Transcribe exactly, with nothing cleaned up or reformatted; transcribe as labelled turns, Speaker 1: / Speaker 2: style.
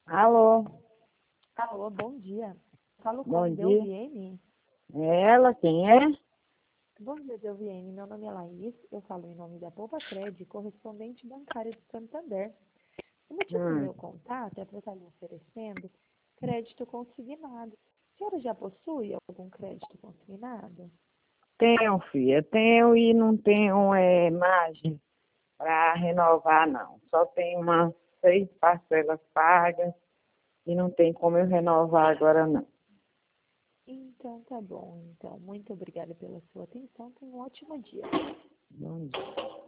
Speaker 1: Alô,
Speaker 2: Alô, bom dia. Falo com
Speaker 1: bom
Speaker 2: a
Speaker 1: dia.
Speaker 2: Delviene.
Speaker 1: É ela, quem é?
Speaker 2: Bom dia, Delviene. Meu nome é Laís. Eu falo em nome da Poupa Cred, correspondente bancário de Santander. O motivo do
Speaker 1: Hum,
Speaker 2: meu contato é para estar lhe oferecendo crédito consignado. A senhora já possui algum crédito consignado?
Speaker 1: tenho, filha, tenho e não tenho é, margem para renovar, não. Só tenho umas seis parcelas pagas e não tem como eu renovar agora, não.
Speaker 2: Então, tá bom. Então, muito obrigada pela sua atenção. Tenha um ótimo dia.
Speaker 1: Bom dia.